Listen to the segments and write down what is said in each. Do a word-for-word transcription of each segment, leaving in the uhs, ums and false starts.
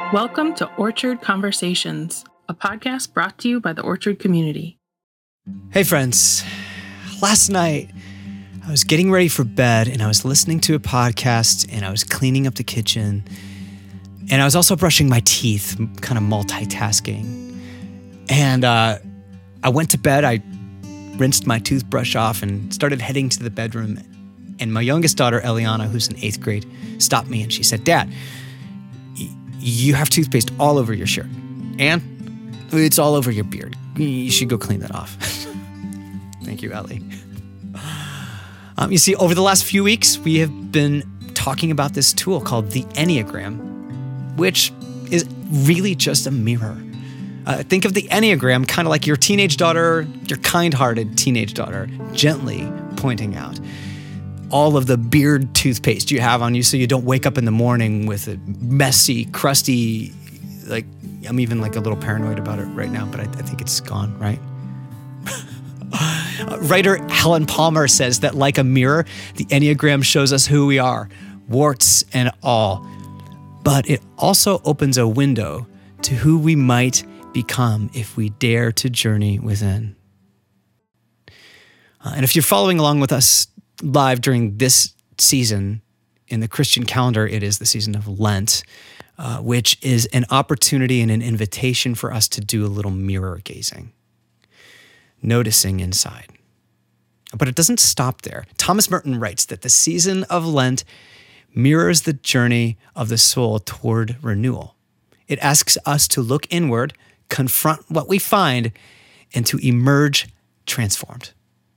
Welcome to Orchard Conversations, a podcast brought to you by the Orchard community. Hey friends, last night I was getting ready for bed and I was listening to a podcast and I was cleaning up the kitchen and I was also brushing my teeth, kind of multitasking. And uh, I went to bed, I rinsed my toothbrush off and started heading to the bedroom. And my youngest daughter, Eliana, who's in eighth grade, stopped me and she said, "Dad, you have toothpaste all over your shirt, and it's all over your beard. You should go clean that off." Thank you, Ellie. Um, you see, over the last few weeks, we have been talking about this tool called the Enneagram, which is really just a mirror. Uh, think of the Enneagram kind of like your teenage daughter, your kind-hearted teenage daughter, gently pointing out all of the beard toothpaste you have on you so you don't wake up in the morning with a messy, crusty, like, I'm even like a little paranoid about it right now, but I, I think it's gone, right? uh, writer Helen Palmer says that like a mirror, the Enneagram shows us who we are, warts and all, but it also opens a window to who we might become if we dare to journey within. Uh, and if you're following along with us live during this season in the Christian calendar, it is the season of Lent, uh, which is an opportunity and an invitation for us to do a little mirror gazing, noticing inside. But it doesn't stop there. Thomas Merton writes that the season of Lent mirrors the journey of the soul toward renewal. It asks us to look inward, confront what we find, and to emerge transformed.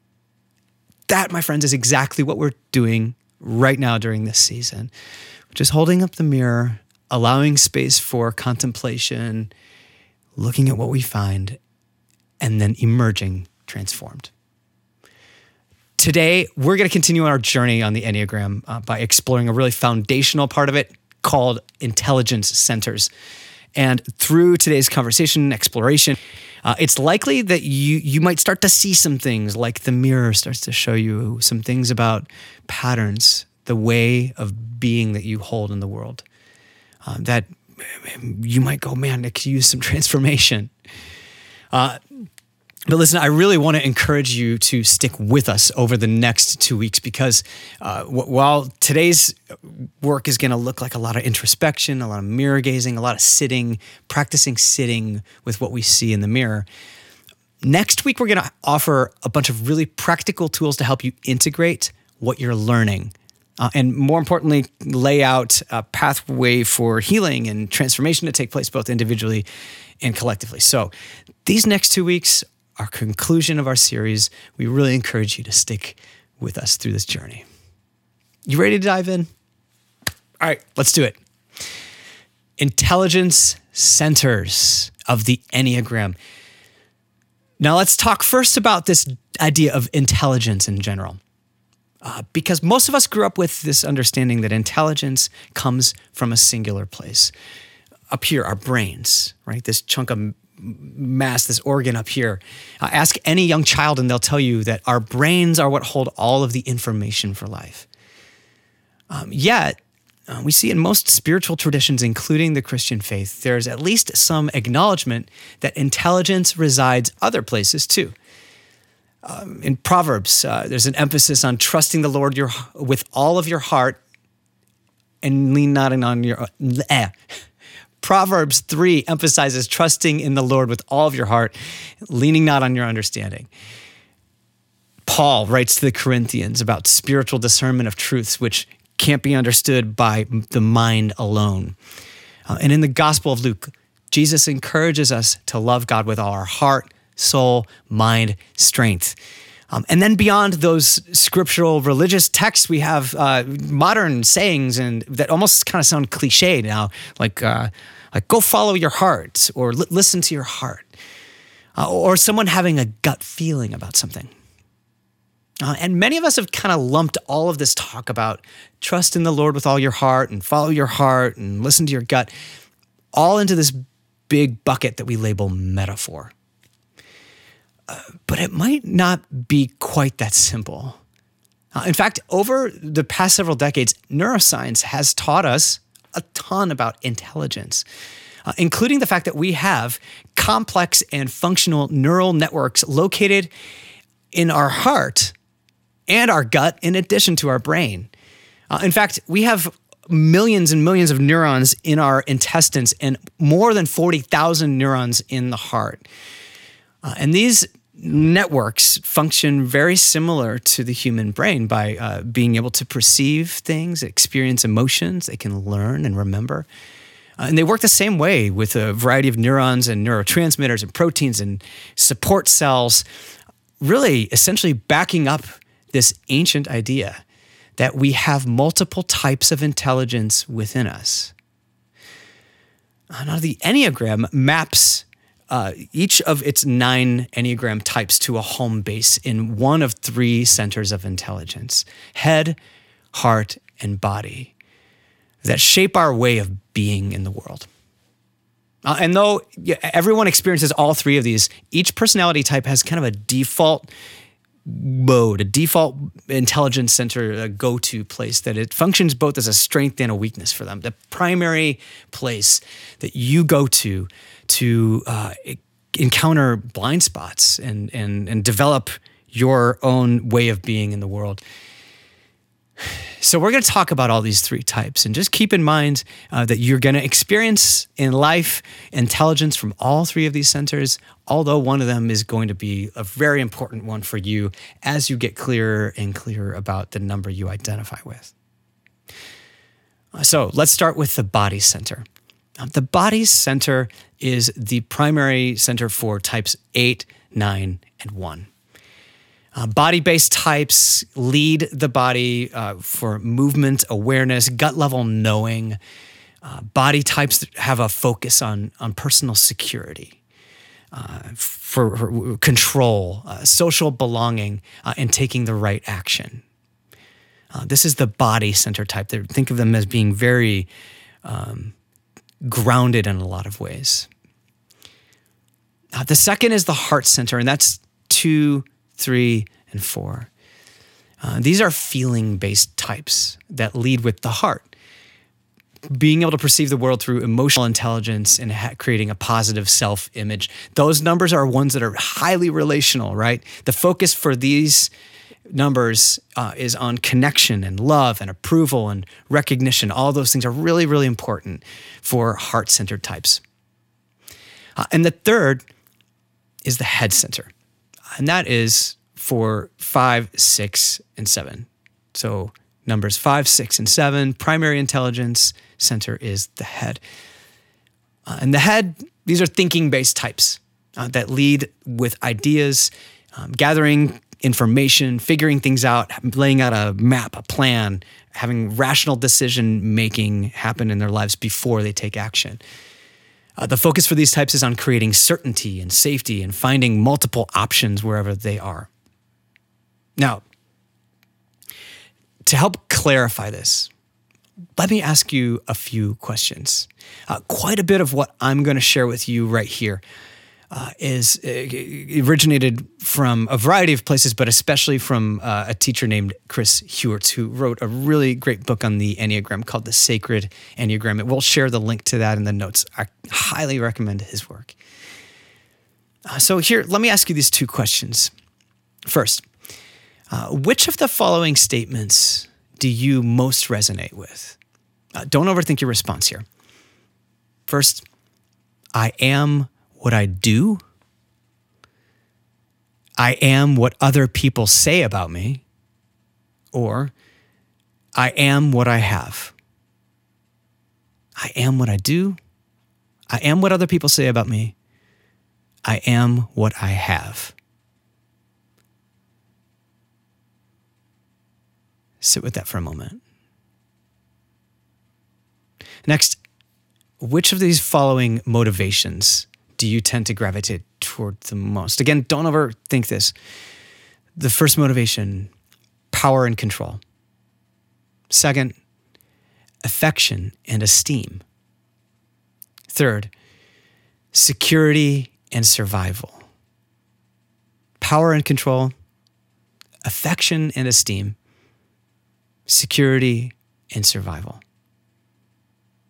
That, my friends, is exactly what we're doing right now during this season, which is holding up the mirror, allowing space for contemplation, looking at what we find, and then emerging transformed. Today, we're going to continue our journey on the Enneagram uh, by exploring a really foundational part of it called intelligence centers. And through today's conversation and exploration, uh, it's likely that you you might start to see some things, like the mirror starts to show you some things about patterns, the way of being that you hold in the world, uh, that you might go, man, it could use some transformation. Uh, But listen, I really want to encourage you to stick with us over the next two weeks because uh, w- while today's work is going to look like a lot of introspection, a lot of mirror gazing, a lot of sitting, practicing sitting with what we see in the mirror, next week we're going to offer a bunch of really practical tools to help you integrate what you're learning. Uh, and more importantly, lay out a pathway for healing and transformation to take place both individually and collectively. So these next two weeks, our conclusion of our series, we really encourage you to stick with us through this journey. You ready to dive in? All right, let's do it. Intelligence centers of the Enneagram. Now let's talk first about this idea of intelligence in general. Uh, because most of us grew up with this understanding that intelligence comes from a singular place. Up here, our brains, right? This chunk of mass, this organ up here. Uh, ask any young child and they'll tell you that our brains are what hold all of the information for life. Um, yet, uh, we see in most spiritual traditions, including the Christian faith, there's at least some acknowledgement that intelligence resides other places too. Um, in Proverbs, uh, there's an emphasis on trusting the Lord your, with all of your heart and lean not on your... Eh. Proverbs three emphasizes trusting in the Lord with all of your heart, leaning not on your understanding. Paul writes to the Corinthians about spiritual discernment of truths which can't be understood by the mind alone. Uh, and in the Gospel of Luke, Jesus encourages us to love God with all our heart, soul, mind, strength. Um, and then beyond those scriptural religious texts, we have uh, modern sayings and that almost kind of sound cliche now, like uh, like go follow your heart or li- listen to your heart, uh, or someone having a gut feeling about something. Uh, and many of us have kind of lumped all of this talk about trust in the Lord with all your heart and follow your heart and listen to your gut, all into this big bucket that we label metaphor. Uh, but it might not be quite that simple. Uh, in fact, over the past several decades, neuroscience has taught us a ton about intelligence, uh, including the fact that we have complex and functional neural networks located in our heart and our gut in addition to our brain. Uh, in fact, we have millions and millions of neurons in our intestines and more than forty thousand neurons in the heart. Uh, and these networks function very similar to the human brain by uh, being able to perceive things, experience emotions, they can learn and remember. Uh, and they work the same way with a variety of neurons and neurotransmitters and proteins and support cells, really essentially backing up this ancient idea that we have multiple types of intelligence within us. Uh, now, the Enneagram maps Uh, each of its nine Enneagram types to a home base in one of three centers of intelligence: head, heart, and body, that shape our way of being in the world. Uh, and though everyone experiences all three of these, each personality type has kind of a default mode, a default intelligence center, a go-to place that it functions both as a strength and a weakness for them. The primary place that you go to to uh, encounter blind spots and, and, and develop your own way of being in the world. So we're going to talk about all these three types, and just keep in mind uh, that you're going to experience in life intelligence from all three of these centers, although one of them is going to be a very important one for you as you get clearer and clearer about the number you identify with. Uh, so let's start with the body center. Uh, the body center is the primary center for types eight, nine, and one. Uh, body-based types lead the body uh, for movement, awareness, gut-level knowing. Uh, body types have a focus on, on personal security, uh, for, for control, uh, social belonging, uh, and taking the right action. Uh, this is the body center type. They think of them as being very um, grounded in a lot of ways. Uh, the second is the heart center, and that's two, three, and four. Uh, these are feeling-based types that lead with the heart, being able to perceive the world through emotional intelligence and ha- creating a positive self-image. Those numbers are ones that are highly relational, right? The focus for these numbers uh, is on connection and love and approval and recognition. All those things are really, really important for heart-centered types. Uh, and the third is the head center. And that is for five, six, and seven. So numbers five, six, and seven, primary intelligence center is the head. Uh, and the head, these are thinking-based types uh, that lead with ideas, um, gathering information, figuring things out, laying out a map, a plan, having rational decision-making happen in their lives before they take action. Uh, the focus for these types is on creating certainty and safety and finding multiple options wherever they are. Now, to help clarify this, let me ask you a few questions. Uh, quite a bit of what I'm going to share with you right here uh, is uh, originated from a variety of places, but especially from uh, a teacher named Chris Heuertz, who wrote a really great book on the Enneagram called The Sacred Enneagram. We'll share the link to that in the notes. I highly recommend his work. Uh, so here, let me ask you these two questions. First, uh, which of the following statements do you most resonate with? Uh, don't overthink your response here. First, I am what I do. I am what other people say about me. Or, I am what I have. I am what I do. I am what other people say about me. I am what I have. Sit with that for a moment. Next, which of these following motivations do you tend to gravitate toward the most? Again, don't overthink this. The first motivation, power and control. Second, affection and esteem. Third, security and survival. Power and control, affection and esteem, security and survival.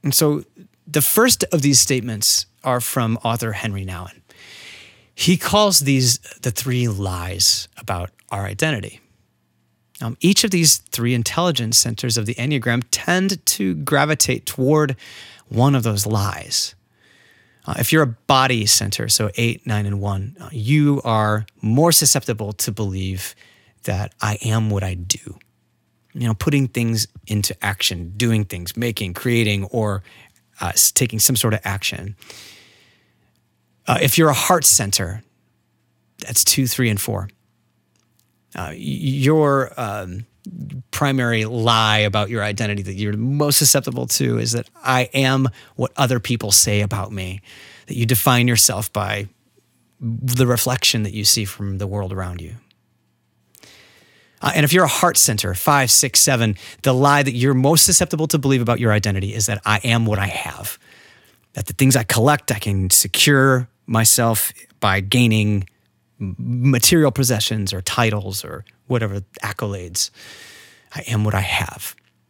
And so the first of these statements are from author Henry Nouwen. He calls these the three lies about our identity. Um, each of these three intelligence centers of the Enneagram tend to gravitate toward one of those lies. Uh, if you're a body center, so eight, nine, and one, uh, you are more susceptible to believe that I am what I do. You know, putting things into action, doing things, making, creating, or uh, taking some sort of action. Uh, if you're a heart center, that's two, three, and four. Uh, your um, primary lie about your identity that you're most susceptible to is that I am what other people say about me, that you define yourself by the reflection that you see from the world around you. Uh, and if you're a heart center, five, six, seven, the lie that you're most susceptible to believe about your identity is that I am what I have, that the things I collect, I can secure myself by gaining material possessions or titles or whatever accolades. I am what I have.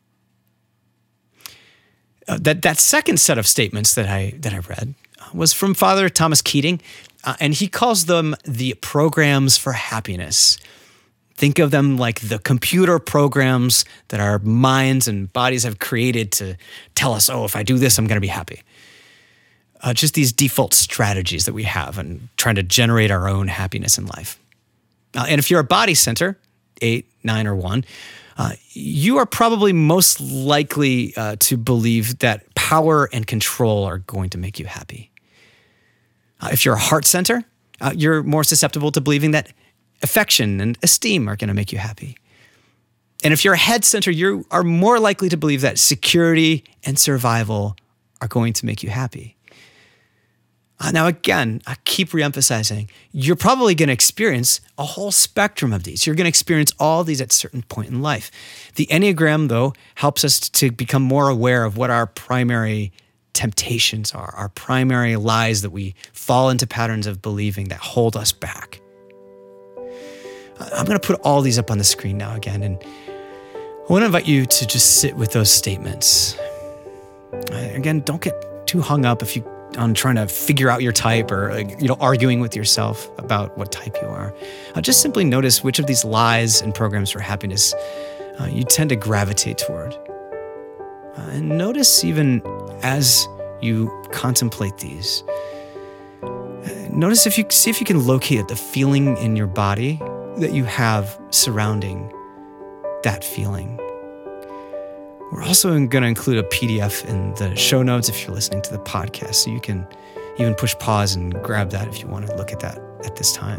Uh, that that second set of statements that I that I read was from Father Thomas Keating, uh, and he calls them the programs for happiness. Think of them like the computer programs that our minds and bodies have created to tell us, oh, if I do this, I'm going to be happy. Uh, just these default strategies that we have and trying to generate our own happiness in life. Uh, and if you're a body center, eight, nine, or one, uh, you are probably most likely uh, to believe that power and control are going to make you happy. Uh, if you're a heart center, uh, you're more susceptible to believing that affection and esteem are going to make you happy. And if you're a head center, you are more likely to believe that security and survival are going to make you happy. Uh, now, again, I keep reemphasizing, you're probably going to experience a whole spectrum of these. You're going to experience all these at a certain point in life. The Enneagram, though, helps us to become more aware of what our primary temptations are, our primary lies that we fall into patterns of believing that hold us back. I'm going to put all these up on the screen now again, and I want to invite you to just sit with those statements. Again, don't get too hung up if you on trying to figure out your type or you know arguing with yourself about what type you are. Uh, just simply notice which of these lies and programs for happiness uh, you tend to gravitate toward. Uh, and notice even as you contemplate these, uh, notice if you see if you can locate the feeling in your body that you have surrounding that feeling. We're also going to include a P D F in the show notes if you're listening to the podcast, so you can even push pause and grab that if you want to look at that at this time.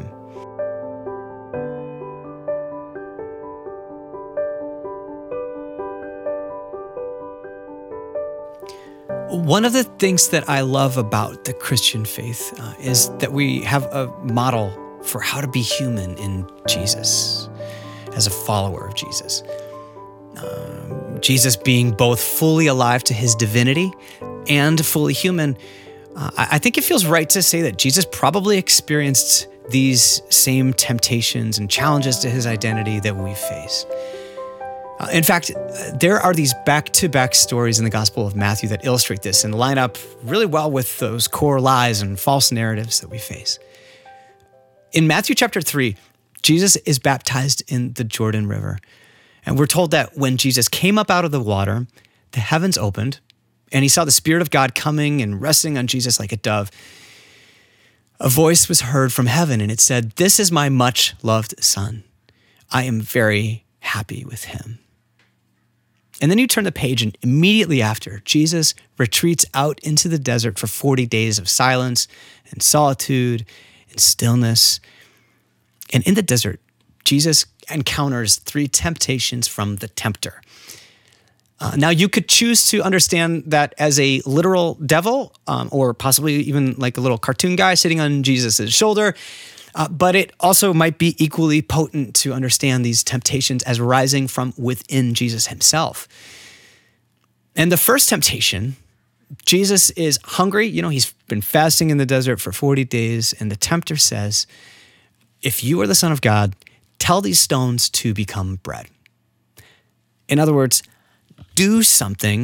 One of the things that I love about the Christian faith uh, is that we have a model for how to be human in Jesus, as a follower of Jesus. Um, Jesus being both fully alive to his divinity and fully human, uh, I think it feels right to say that Jesus probably experienced these same temptations and challenges to his identity that we face. Uh, in fact, there are these back-to-back stories in the Gospel of Matthew that illustrate this and line up really well with those core lies and false narratives that we face. In Matthew chapter three, Jesus is baptized in the Jordan River. And we're told that when Jesus came up out of the water, the heavens opened, and he saw the Spirit of God coming and resting on Jesus like a dove. A voice was heard from heaven, and it said, "This is my much-loved Son. I am very happy with him." And then you turn the page, and immediately after, Jesus retreats out into the desert for forty days of silence and solitude and stillness. And in the desert, Jesus encounters three temptations from the tempter. Uh, now, you could choose to understand that as a literal devil, um, or possibly even like a little cartoon guy sitting on Jesus' shoulder, uh, but it also might be equally potent to understand these temptations as rising from within Jesus himself. And the first temptation, Jesus is hungry. You know, he's been fasting in the desert for forty days, and the tempter says, "If you are the Son of God, tell these stones to become bread." In other words, do something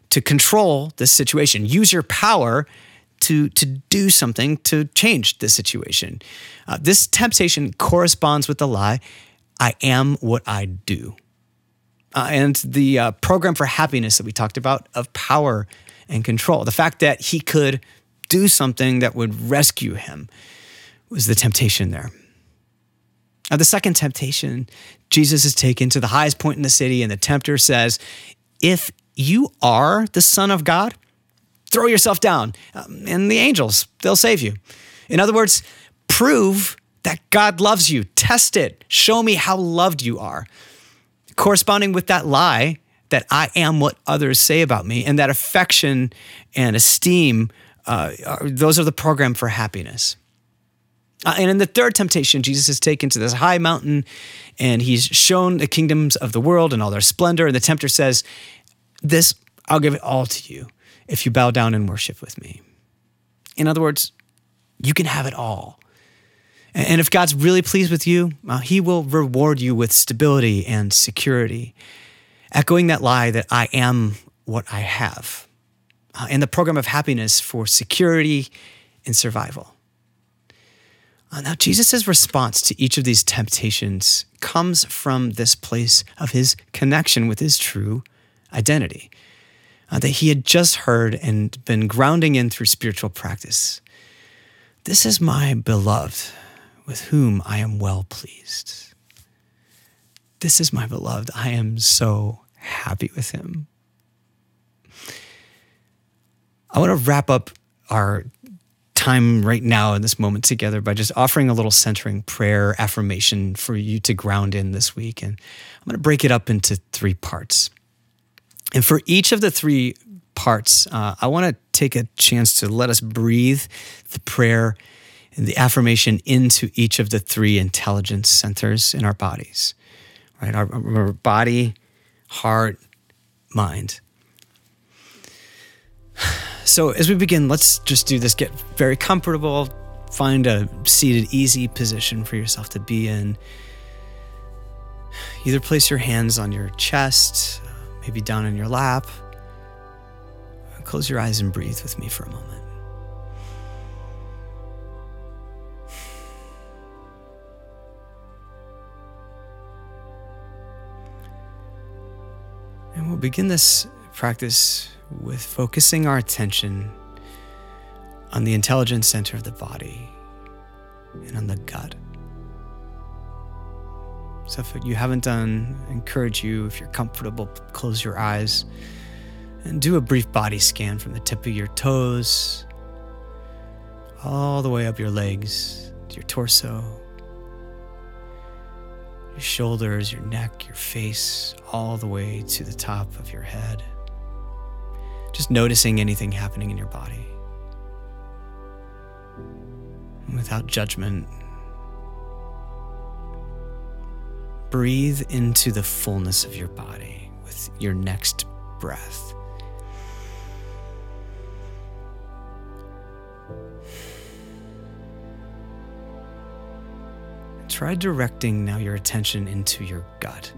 to control this situation. Use your power to, to do something to change this situation. Uh, this temptation corresponds with the lie, I am what I do. Uh, and the uh, program for happiness that we talked about of power and control. The fact that he could do something that would rescue him was the temptation there. Now, the second temptation, Jesus is taken to the highest point in the city, and the tempter says, if you are the Son of God, throw yourself down, um, and the angels, they'll save you. In other words, prove that God loves you. Test it. Show me how loved you are. Corresponding with that lie that I am what others say about me, and that affection and esteem, uh, are, those are the program for happiness. Uh, and in the third temptation, Jesus is taken to this high mountain and he's shown the kingdoms of the world and all their splendor. And the tempter says, this, I'll give it all to you if you bow down and worship with me. In other words, you can have it all. And if God's really pleased with you, uh, he will reward you with stability and security, echoing that lie that I am what I have, uh, and the program of happiness for security and survival. Uh, now, Jesus' response to each of these temptations comes from this place of his connection with his true identity uh, that he had just heard and been grounding in through spiritual practice. This is my beloved, with whom I am well pleased. This is my beloved. I am so happy with him. I want to wrap up our time right now in this moment together by just offering a little centering prayer affirmation for you to ground in this week. And I'm going to break it up into three parts. And for each of the three parts, uh, I want to take a chance to let us breathe the prayer and the affirmation into each of the three intelligence centers in our bodies, right? Our, our body, heart, mind. So as we begin, let's just do this. Get very comfortable. Find a seated, easy position for yourself to be in. Either place your hands on your chest, maybe down in your lap. Close your eyes and breathe with me for a moment. And we'll begin this practice with focusing our attention on the intelligence center of the body and on the gut. So if you haven't done, I encourage you, if you're comfortable, close your eyes and do a brief body scan from the tip of your toes all the way up your legs to your torso, your shoulders, your neck, your face, all the way to the top of your head. Just noticing anything happening in your body. Without judgment. Breathe into the fullness of your body with your next breath. Try directing now your attention into your gut.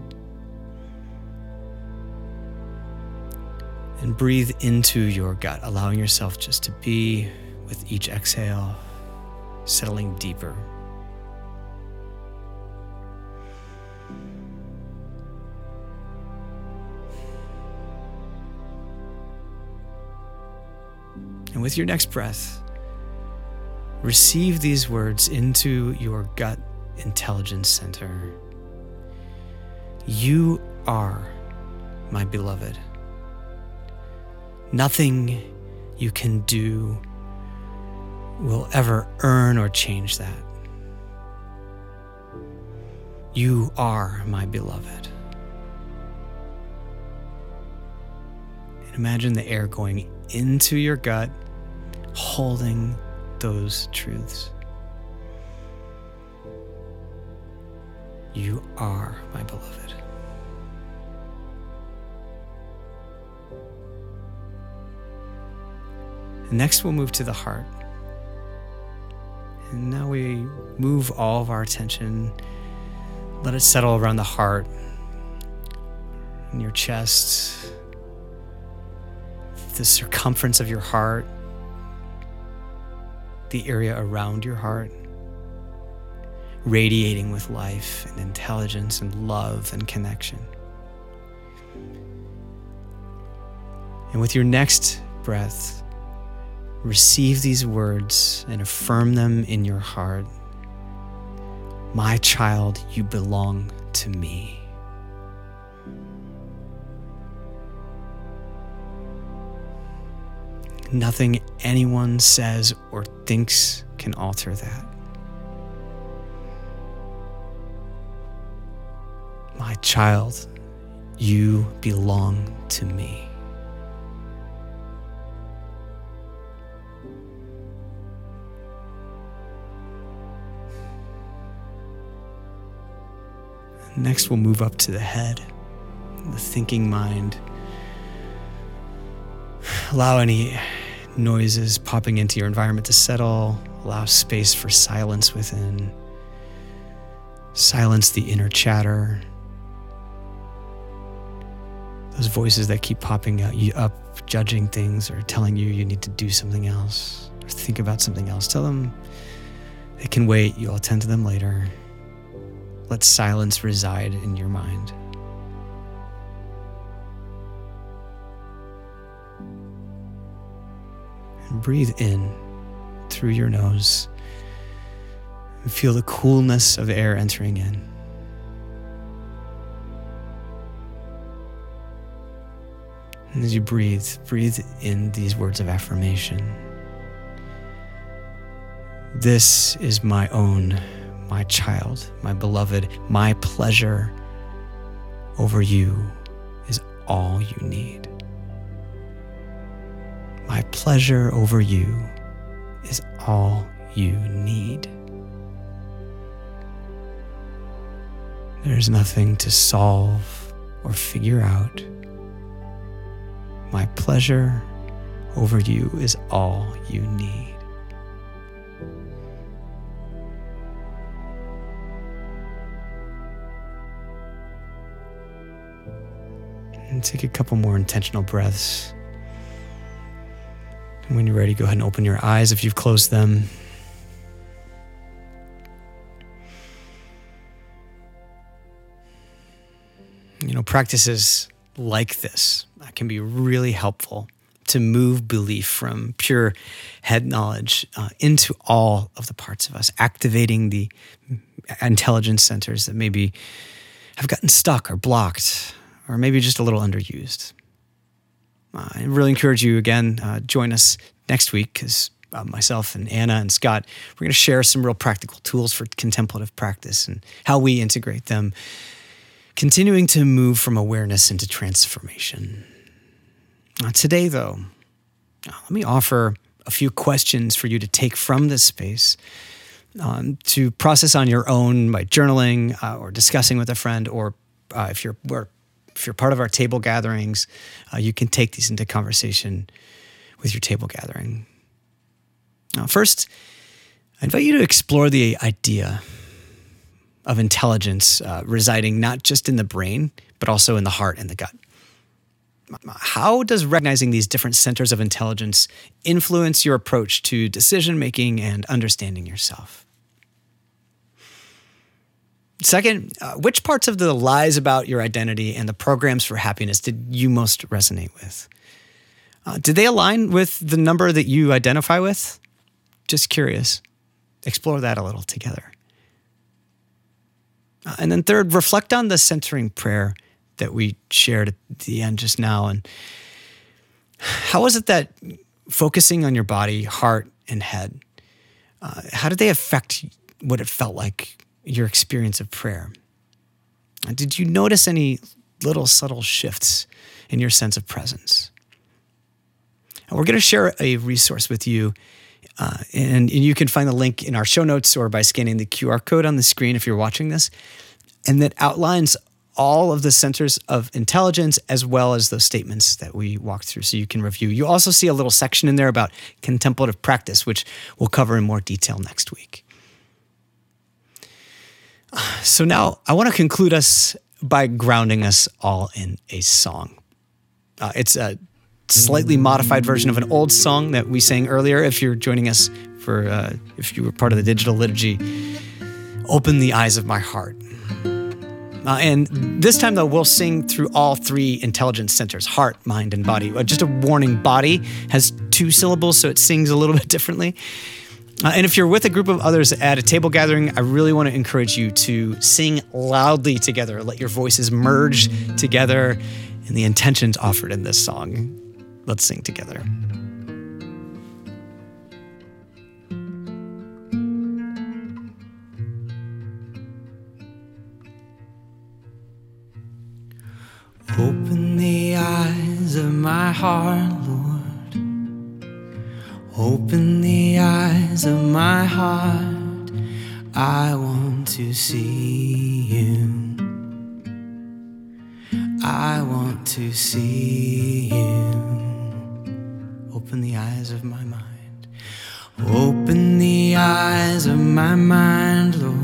And breathe into your gut, allowing yourself just to be with each exhale, settling deeper. And with your next breath, receive these words into your gut intelligence center. You are my beloved. Nothing you can do will ever earn or change that. You are my beloved. And imagine the air going into your gut, holding those truths. You are my beloved. Next, we'll move to the heart. And now we move all of our attention. Let it settle around the heart, in your chest, the circumference of your heart, the area around your heart, radiating with life and intelligence and love and connection. And with your next breath, receive these words and affirm them in your heart. My child, you belong to me. Nothing anyone says or thinks can alter that. My child, you belong to me. Next, we'll move up to the head, the thinking mind. Allow any noises popping into your environment to settle. Allow space for silence within. Silence the inner chatter. Those voices that keep popping out, you up, judging things or telling you you need to do something else or think about something else. Tell them they can wait. You'll attend to them later. Let silence reside in your mind. And breathe in through your nose and feel the coolness of air entering in. And as you breathe, breathe in these words of affirmation. This is my own, my child, my beloved. My pleasure over you is all you need. My pleasure over you is all you need. There's nothing to solve or figure out. My pleasure over you is all you need. And take a couple more intentional breaths. And when you're ready, go ahead and open your eyes if you've closed them. You know, practices like this can be really helpful to move belief from pure head knowledge uh, into all of the parts of us, activating the intelligence centers that maybe have gotten stuck or blocked, or maybe just a little underused. Uh, I really encourage you, again, uh, join us next week, because uh, myself and Anna and Scott, we're going to share some real practical tools for contemplative practice and how we integrate them, continuing to move from awareness into transformation. Uh, today, though, uh, let me offer a few questions for you to take from this space um, to process on your own by journaling uh, or discussing with a friend, or uh, if you're we're, if you're part of our table gatherings, uh, you can take these into conversation with your table gathering. Now, first, I invite you to explore the idea of intelligence uh, residing not just in the brain, but also in the heart and the gut. How does recognizing these different centers of intelligence influence your approach to decision-making and understanding yourself? Second, uh, which parts of the lies about your identity and the programs for happiness did you most resonate with? Uh, did they align with the number that you identify with? Just curious. Explore that a little together. Uh, and then third, reflect on the centering prayer that we shared at the end just now. And how was it that focusing on your body, heart, and head, uh, how did they affect what it felt like, your experience of prayer? And did you notice any little subtle shifts in your sense of presence? And we're going to share a resource with you, uh, and, and you can find the link in our show notes or by scanning the Q R code on the screen if you're watching this, and that outlines all of the centers of intelligence as well as those statements that we walked through so you can review. You also see a little section in there about contemplative practice, which we'll cover in more detail next week. So now I want to conclude us by grounding us all in a song. Uh, it's a slightly modified version of an old song that we sang earlier. If you're joining us for, uh, if you were part of the digital liturgy, Open the Eyes of My Heart. Uh, and this time, though, we'll sing through all three intelligence centers, heart, mind, and body. Uh, just a warning, body has two syllables, so it sings a little bit differently. Uh, and if you're with a group of others at a table gathering, I really want to encourage you to sing loudly together. Let your voices merge together in the intentions offered in this song. Let's sing together. Open the eyes of my heart, Lord. Open the eyes of my heart. I want to see you. I want to see you. Open the eyes of my mind. Open the eyes of my mind, Lord.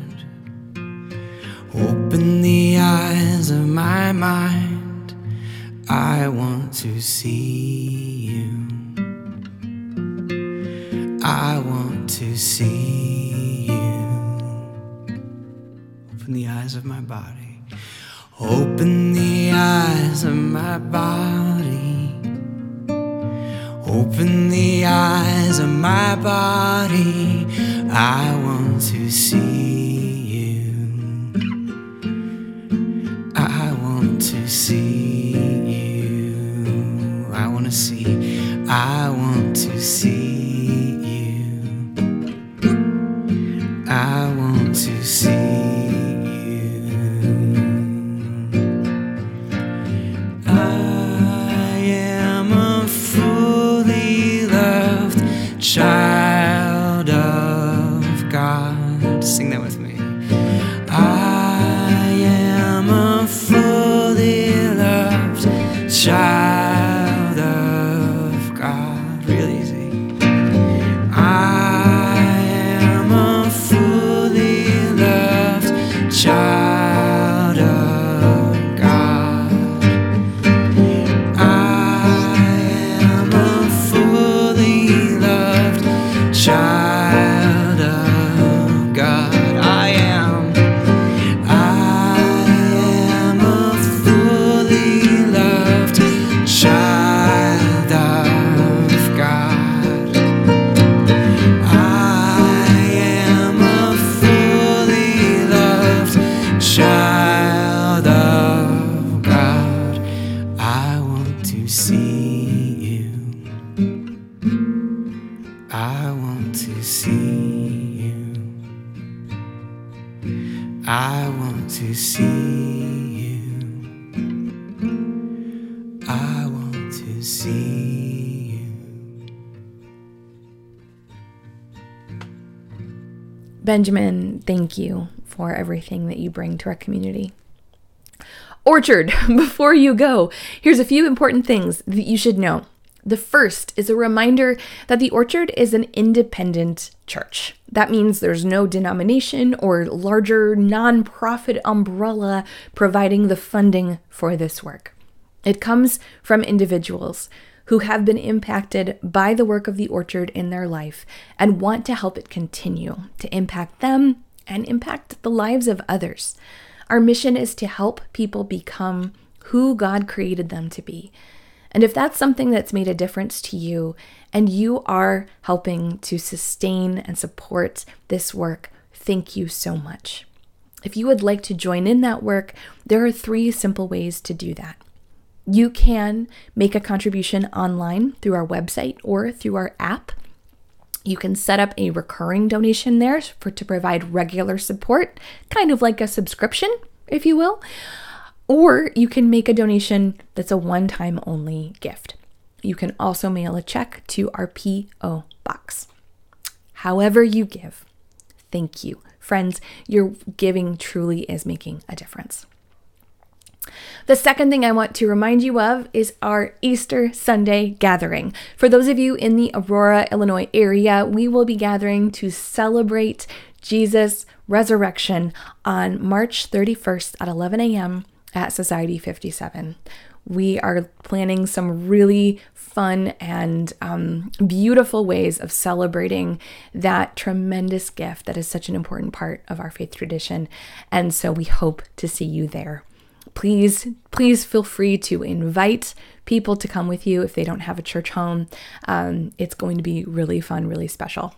Open the eyes of my mind. I want to see you. I want to see you. Open the eyes of my body. Open the eyes of my body. Open the eyes of my body. I want to see you. I want to see you. I want to see. I want to see you. I want to see you. I am a fully loved child of God. Sing that with me. I am a fully loved child of God. Real easy. I am a fully loved child of God. I am a fully loved child of God. I am. I am a fully loved child of God. I am a fully loved child of God. I want to see you. I want to see you. I want to see you. I want to see you. Benjamin, thank you for everything that you bring to our community. Orchard, before you go, here's a few important things that you should know. The first is a reminder that the Orchard is an independent church. That means there's no denomination or larger nonprofit umbrella providing the funding for this work. It comes from individuals who have been impacted by the work of the Orchard in their life and want to help it continue to impact them and impact the lives of others. Our mission is to help people become who God created them to be. And if that's something that's made a difference to you and you are helping to sustain and support this work, thank you so much. If you would like to join in that work, there are three simple ways to do that. You can make a contribution online through our website or through our app. You can set up a recurring donation there for to provide regular support, kind of like a subscription, if you will. Or you can make a donation that's a one-time only gift. You can also mail a check to our P O box. However you give, thank you. Friends, your giving truly is making a difference. The second thing I want to remind you of is our Easter Sunday gathering. For those of you in the Aurora, Illinois area, we will be gathering to celebrate Jesus' resurrection on March thirty-first at eleven a.m. at Society fifty-seven. We are planning some really fun and um, beautiful ways of celebrating that tremendous gift that is such an important part of our faith tradition. And so we hope to see you there. Please, please feel free to invite people to come with you if they don't have a church home. Um, it's going to be really fun, really special.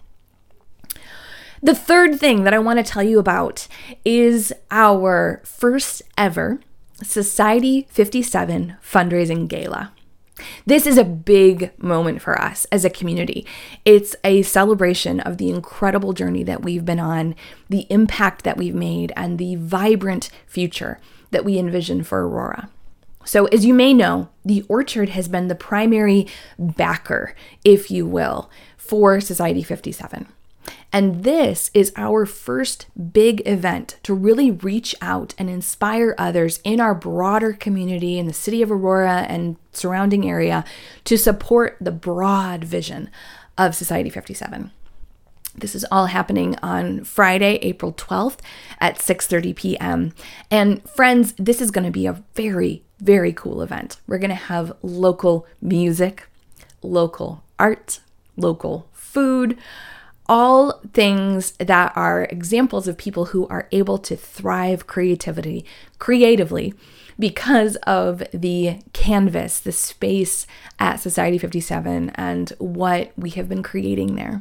The third thing that I want to tell you about is our first ever Society fifty-seven fundraising gala. This is a big moment for us as a community. It's a celebration of the incredible journey that we've been on, the impact that we've made, and the vibrant future that we envision for Aurora. So as you may know, the Orchard has been the primary backer, if you will, for Society fifty-seven. And this is our first big event to really reach out and inspire others in our broader community in the city of Aurora and surrounding area to support the broad vision of Society fifty-seven. This is all happening on Friday, April twelfth at six thirty p.m. And friends, this is going to be a very, very cool event. We're going to have local music, local art, local food, all things that are examples of people who are able to thrive creativity, creatively because of the canvas, the space at Society fifty-seven and what we have been creating there.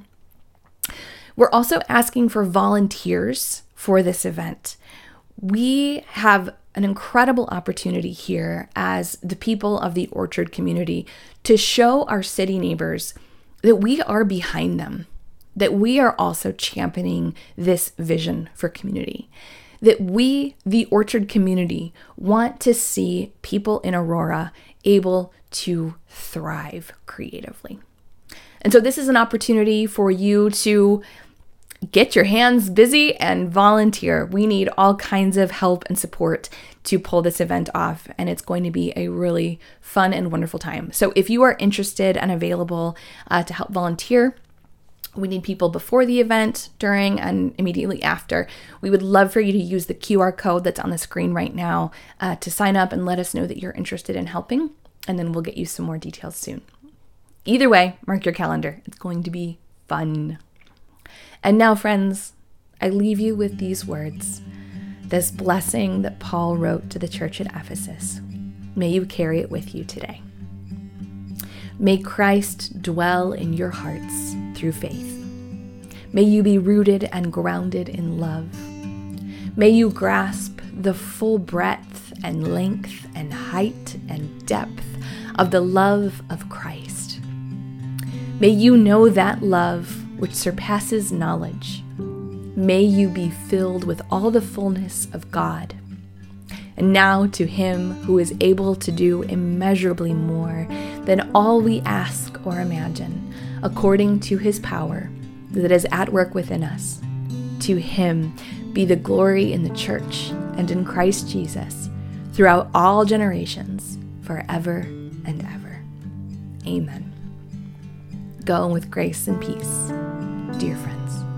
We're also asking for volunteers for this event. We have an incredible opportunity here as the people of the Orchard community to show our city neighbors that we are behind them, that we are also championing this vision for community, that we, the Orchard community, want to see people in Aurora able to thrive creatively. And so this is an opportunity for you to get your hands busy and volunteer. We need all kinds of help and support to pull this event off, and it's going to be a really fun and wonderful time. So if you are interested and available uh, to help volunteer, we need people before the event, during, and immediately after. We would love for you to use the Q R code that's on the screen right now uh, to sign up and let us know that you're interested in helping, and then we'll get you some more details soon. Either way, mark your calendar. It's going to be fun. And now, friends, I leave you with these words, this blessing that Paul wrote to the church at Ephesus. May you carry it with you today. May Christ dwell in your hearts through faith. May you be rooted and grounded in love. May you grasp the full breadth and length and height and depth of the love of Christ. May you know that love which surpasses knowledge. May you be filled with all the fullness of God. And now to him who is able to do immeasurably more than all we ask or imagine, according to his power that is at work within us. To him be the glory in the church and in Christ Jesus throughout all generations, forever and ever. Amen. Go with grace and peace, dear friends.